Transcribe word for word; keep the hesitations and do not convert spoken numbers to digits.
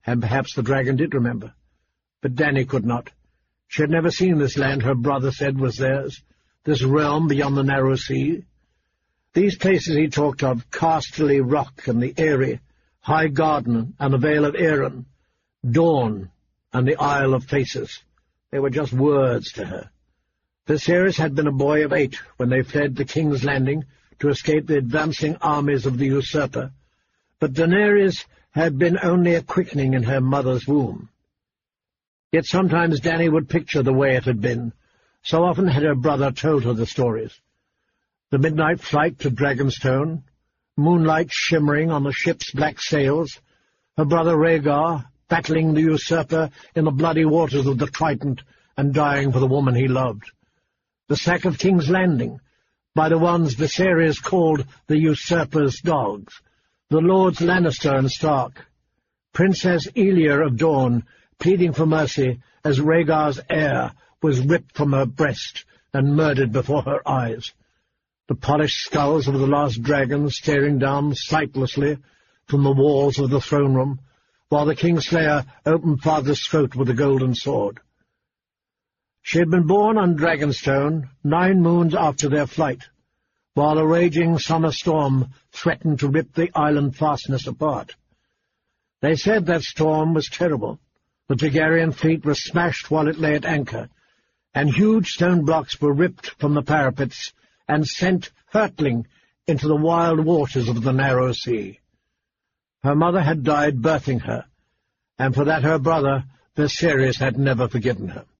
And perhaps the dragon did remember. But Dany could not. She had never seen this land her brother said was theirs, this realm beyond the narrow sea. These places he talked of, Casterly Rock and the Eyrie, High Garden and the Vale of Erin, Dawn and the Isle of Faces, they were just words to her. Viserys had been a boy of eight when they fled the King's Landing to escape the advancing armies of the usurper, but Daenerys had been only a quickening in her mother's womb. Yet sometimes Dany would picture the way it had been. So often had her brother told her the stories. The midnight flight to Dragonstone, moonlight shimmering on the ship's black sails, her brother Rhaegar battling the usurper in the bloody waters of the Trident and dying for the woman he loved. The sack of King's Landing, by the ones Viserys called the usurper's dogs, the Lords Lannister and Stark, Princess Elia of Dorne pleading for mercy as Rhaegar's heir was ripped from her breast and murdered before her eyes, the polished skulls of the last dragon staring down sightlessly from the walls of the throne-room, while the Kingslayer opened father's throat with a golden sword. She had been born on Dragonstone nine moons after their flight, while a raging summer storm threatened to rip the island fastness apart. They said that storm was terrible. The Targaryen fleet was smashed while it lay at anchor, and huge stone blocks were ripped from the parapets and sent hurtling into the wild waters of the narrow sea. Her mother had died birthing her, and for that her brother Viserys had never forgiven her.